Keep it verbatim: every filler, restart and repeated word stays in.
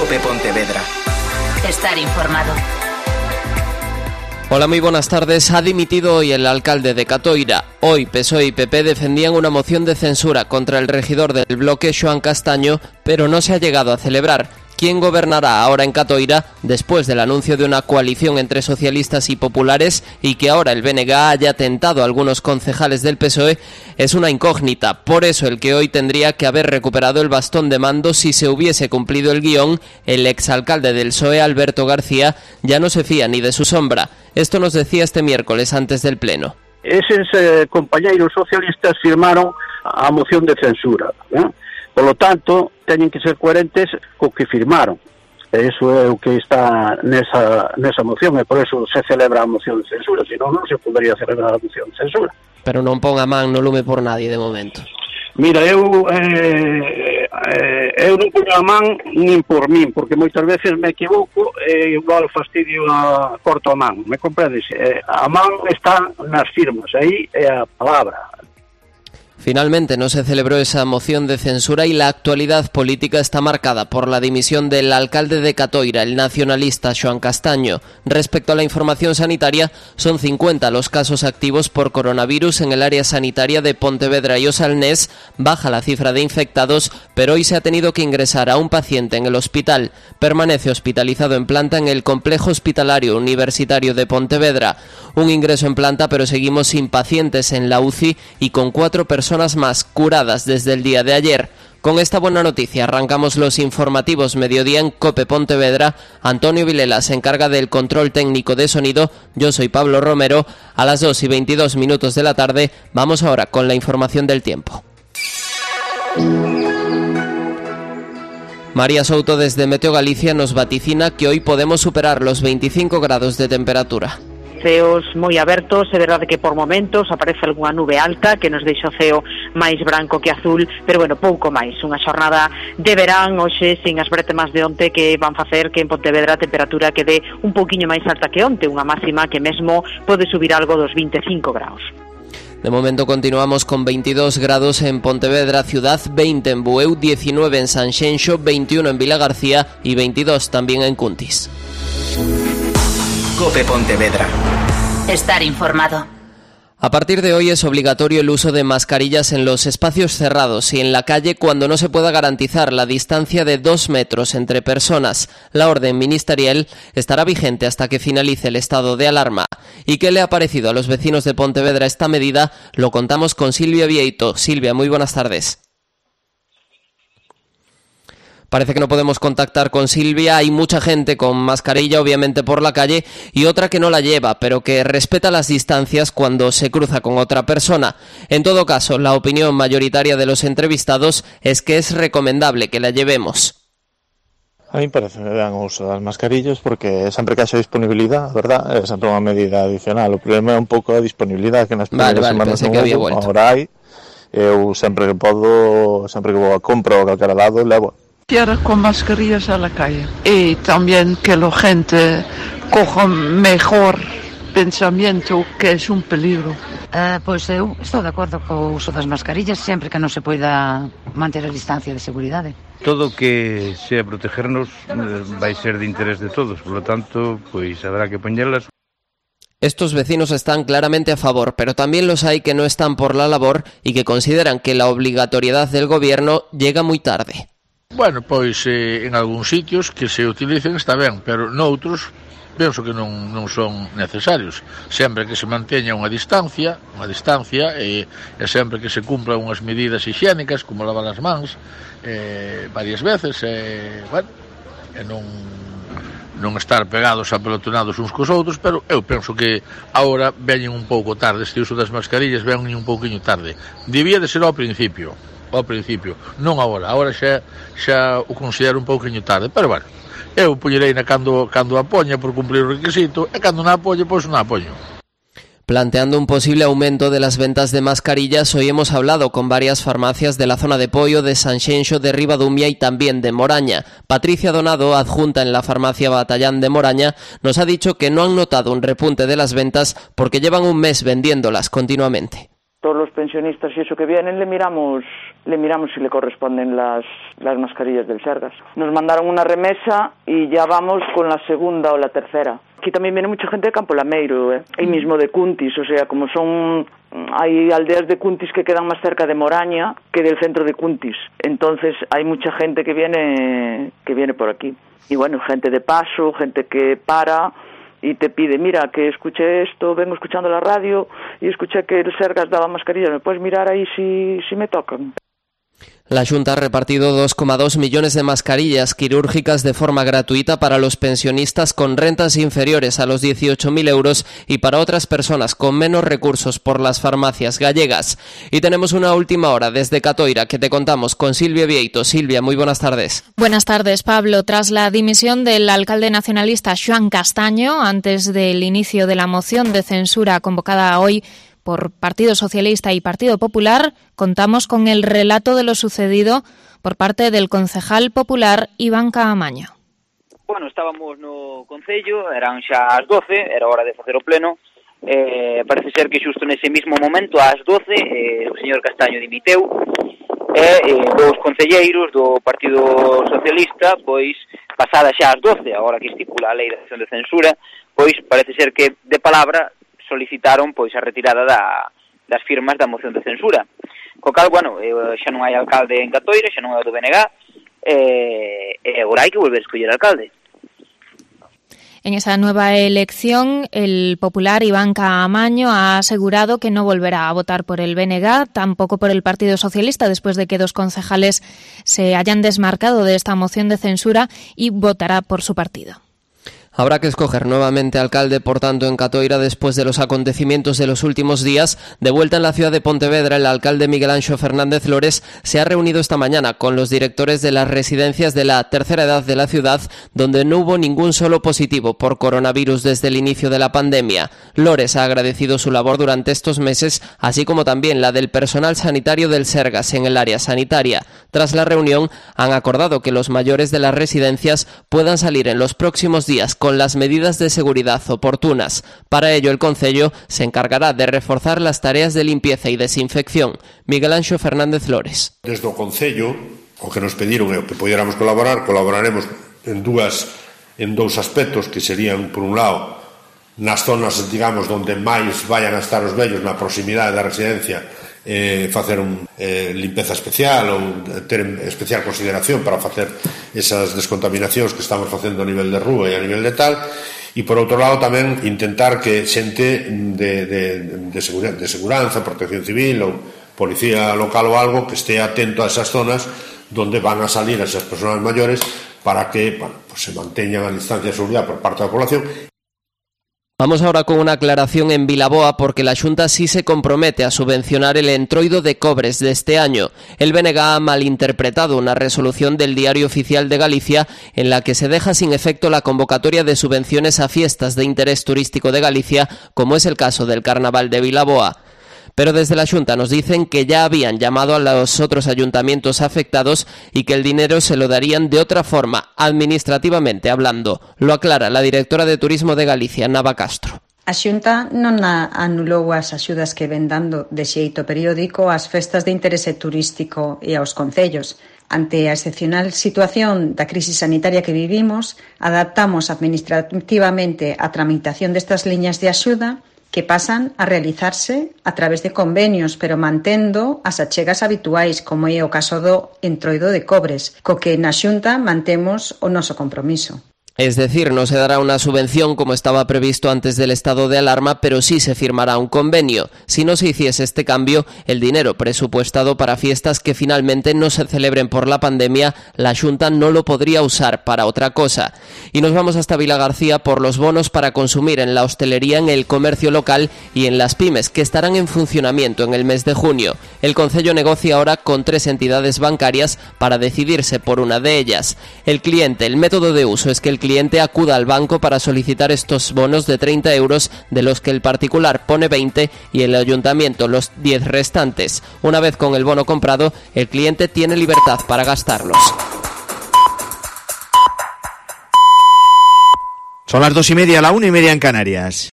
COPE Pontevedra. Estar informado. Hola, muy buenas tardes. Ha dimitido hoy el alcalde de Catoira. Hoy P S O E y P P defendían una moción de censura contra el regidor del bloque, Xoán Castaño, pero no se ha llegado a celebrar. ¿Quién gobernará ahora en Catoira después del anuncio de una coalición entre socialistas y populares y que ahora el B N G haya tentado a algunos concejales del P S O E? Es una incógnita. Por eso el que hoy tendría que haber recuperado el bastón de mando si se hubiese cumplido el guión, el exalcalde del P S O E, Alberto García, ya no se fía ni de su sombra. Esto nos decía este miércoles antes del pleno. Eses eh, compañeiros socialistas firmaron a moción de censura, ¿eh? Por lo tanto, teñen que ser coherentes co que firmaron. Eso é o que está nesa, nesa moción, e por eso se celebra a moción de censura, senón non se podería celebrar a moción de censura. Pero non pon a man no lume por nadie de momento. Mira, eu eh, eh, eu non poño a man nin por min, porque moitas veces me equivoco e igual fastidio a corto a man, me comprendes? Eh, a man está nas firmas, aí é a palabra. Finalmente no se celebró esa moción de censura y la actualidad política está marcada por la dimisión del alcalde de Catoira, el nacionalista Xoán Castaño. Respecto a la información sanitaria, son cincuenta los casos activos por coronavirus en el área sanitaria de Pontevedra y Osalnés. Baja la cifra de infectados, pero hoy se ha tenido que ingresar a un paciente en el hospital. Permanece hospitalizado en planta en el complejo hospitalario universitario de Pontevedra. Un ingreso en planta, pero seguimos sin pacientes en la U C I y con cuatro personas personas más curadas desde el día de ayer. Con esta buena noticia arrancamos los informativos Mediodía en COPE Pontevedra. Antonio Vilela se encarga del control técnico de sonido. Yo soy Pablo Romero. A las dos y veintidós minutos de la tarde vamos ahora con la información del tiempo. María Souto desde Meteo Galicia nos vaticina que hoy podemos superar los veinticinco grados de temperatura. Ceos moi abertos, é verdade que por momentos aparece algunha nube alta que nos deixa o ceo máis branco que azul, pero bueno, pouco máis. Unha xornada de verán hoxe sin as bretemas de onte que van facer que en Pontevedra a temperatura quede un pouquiño máis alta que onte, unha máxima que mesmo pode subir algo dos veinticinco graus. De momento continuamos con veintidós grados en Pontevedra ciudad, veinte en Bueu, diecinueve en Sanxenxo, veintiuno en Vilagarcía y veintidós también en Cuntis. COPE Pontevedra. Estar informado. A partir de hoy es obligatorio el uso de mascarillas en los espacios cerrados y en la calle cuando no se pueda garantizar la distancia de dos metros entre personas. La orden ministerial estará vigente hasta que finalice el estado de alarma. ¿Y qué le ha parecido a los vecinos de Pontevedra esta medida? Lo contamos con Silvia Vieito. Silvia, muy buenas tardes. Parece que no podemos contactar con Silvia. Hay mucha gente con mascarilla, obviamente, por la calle y otra que no la lleva, pero que respeta las distancias cuando se cruza con otra persona. En todo caso, la opinión mayoritaria de los entrevistados es que es recomendable que la llevemos. A mí parece que dan uso das mascarillas porque sempre que haxa disponibilidad, verdad, é sempre unha medida adicional. O problema é un pouco a disponibilidad que nas primeiras vale, vale, semanas non houve, agora hai. Eu sempre que podo, sempre que vou a compra ou a calquera lado, levo. Quiero con mascarillas a la calle y también que la gente coja mejor pensamiento que es un peligro. Uh, pois eu estou de acordo co uso das mascarillas sempre que non se poida manter a distancia de seguridade. Todo que sea protegernos vai ser de interés de todos, por lo tanto, pois habrá que poñelas. Estos vecinos están claramente a favor, pero también los hay que no están por la labor y que consideran que la obligatoriedad del gobierno llega muy tarde. Bueno, pois eh, en algúns sitios que se utilicen está ben, pero noutros penso que non, non son necesarios. Sempre que se manteña unha distancia, unha distancia e, e sempre que se cumplan unhas medidas higiénicas, como lavar as mans eh, varias veces, e, bueno, e non, non estar pegados apelotonados uns cos outros, pero eu penso que agora veñen un pouco tarde, este uso das mascarillas veñen un pouquiño tarde. Debía de ser ao principio. ao principio, non agora, agora xa, xa o considero un pouquinho tarde, pero bueno, eu poñerei na cando, cando a poña por cumplir o requisito, e cando non a poña, pois non a poño. Planteando un posible aumento de las ventas de mascarillas, hoy hemos hablado con varias farmacias de la zona de Poio, de Sanxenxo, de Ribadumia y también de Moraña. Patricia Donado, adjunta en la farmacia Batallán de Moraña, nos ha dicho que no han notado un repunte de las ventas porque llevan un mes vendiéndolas continuamente. todos los pensionistas y eso que vienen, le miramos le miramos si le corresponden las, las mascarillas del Sergas. Nos mandaron una remesa y ya vamos con la segunda o la tercera. Aquí también viene mucha gente de Campo Lameiro, ¿eh? Y mismo de Cuntis, o sea, como son... Hay aldeas de Cuntis que quedan más cerca de Moraña que del centro de Cuntis. Entonces hay mucha gente que viene que viene por aquí. Y bueno, gente de paso, gente que para y te pide, mira, que escuché esto, vengo escuchando la radio y escuché que el Sergas daba mascarillas, ¿me puedes mirar ahí si, si me tocan? La Xunta ha repartido dos coma dos millones de mascarillas quirúrgicas de forma gratuita para los pensionistas con rentas inferiores a los dieciocho mil euros y para otras personas con menos recursos por las farmacias gallegas. Y tenemos una última hora desde Catoira que te contamos con Silvia Vieito. Silvia, muy buenas tardes. Buenas tardes, Pablo. Tras la dimisión del alcalde nacionalista Xoán Castaño, antes del inicio de la moción de censura convocada hoy por Partido Socialista y Partido Popular, contamos con el relato de lo sucedido por parte del concejal popular Iván Caamaño. Bueno, estábamos no Concello, eran xa as doce, era hora de facer o pleno. Eh, parece ser que xusto nese mismo momento, ás doce, eh, o señor Castaño dimiteu e eh, dous concelleiros do Partido Socialista, pois, pasada xa as doce, agora que estipula a lei de acción de censura, pois parece ser que de palabra solicitaron pois a retirada da, das firmas da moción de censura. Co cal, bueno, eh, xa non hai alcalde en Catoira, xa non é o do B N G, e eh, agora hai que volver a escoller alcalde. En esa nueva elección, el popular Iván Caamaño ha asegurado que no volverá a votar por el B N G, tampoco por el Partido Socialista, después de que dos concejales se hayan desmarcado de esta moción de censura, y votará por su partido. Habrá que escoger nuevamente alcalde, por tanto, en Catoira después de los acontecimientos de los últimos días. De vuelta en la ciudad de Pontevedra, el alcalde Miguel Anxo Fernández Lores se ha reunido esta mañana con los directores de las residencias de la tercera edad de la ciudad, donde no hubo ningún solo positivo por coronavirus desde el inicio de la pandemia. Lores ha agradecido su labor durante estos meses, así como también la del personal sanitario del Sergas en el área sanitaria. Tras la reunión, han acordado que los mayores de las residencias puedan salir en los próximos días con con las medidas de seguridad oportunas. Para ello, el Concello se encargará de reforzar las tareas de limpieza y desinfección. Miguel Anxo Fernández Lores. Desde o Concello, o que nos pediron é o que pudiéramos colaborar, colaboraremos en dúas en dous aspectos, que serían, por un lado, nas zonas, digamos, onde máis vayan a estar os vellos, na proximidade da residencia, eh, facer un eh, limpeza especial ou ter especial consideración para facer esas descontaminacións que estamos facendo a nivel de rúa e a nivel de tal, e por outro lado tamén intentar que xente de, de, de, segura, de seguranza, protección civil ou policía local ou algo que estea atento a esas zonas donde van a salir esas persoas maiores para que, bueno, pues se manteñan a distancia de seguridad por parte da población. Vamos ahora con una aclaración en Vilaboa, porque la Xunta sí se compromete a subvencionar el entroido de cobres de este año. El B N G ha malinterpretado una resolución del Diario Oficial de Galicia en la que se deja sin efecto la convocatoria de subvenciones a fiestas de interés turístico de Galicia, como es el caso del Carnaval de Vilaboa. Pero desde la Xunta nos dicen que ya habían llamado a los otros ayuntamientos afectados y que el dinero se lo darían de otra forma, administrativamente hablando. Lo aclara la directora de Turismo de Galicia, Nava Castro. A Xunta non anulou as axudas que ven dando de xeito periódico ás festas de interese turístico e aos concellos. Ante a excepcional situación da crise sanitaria que vivimos, adaptamos administrativamente a tramitación destas liñas de axuda que pasan a realizarse a través de convenios, pero mantendo as achegas habituais, como é o caso do entroido de cobres, co que na Xunta mantemos o noso compromiso. Es decir, no se dará una subvención como estaba previsto antes del estado de alarma, pero sí se firmará un convenio. Si no se hiciese este cambio, el dinero presupuestado para fiestas que finalmente no se celebren por la pandemia, la Xunta no lo podría usar para otra cosa. Y nos vamos hasta Vilagarcía por los bonos para consumir en la hostelería, en el comercio local y en las pymes, que estarán en funcionamiento en el mes de junio. El Concello negocia ahora con tres entidades bancarias para decidirse por una de ellas. El cliente, el método de uso es que el cliente acuda al banco para solicitar estos bonos de treinta euros, de los que el particular pone veinte y el ayuntamiento los diez restantes. Una vez con el bono comprado, el cliente tiene libertad para gastarlos. Son las dos y media, la una y media en Canarias.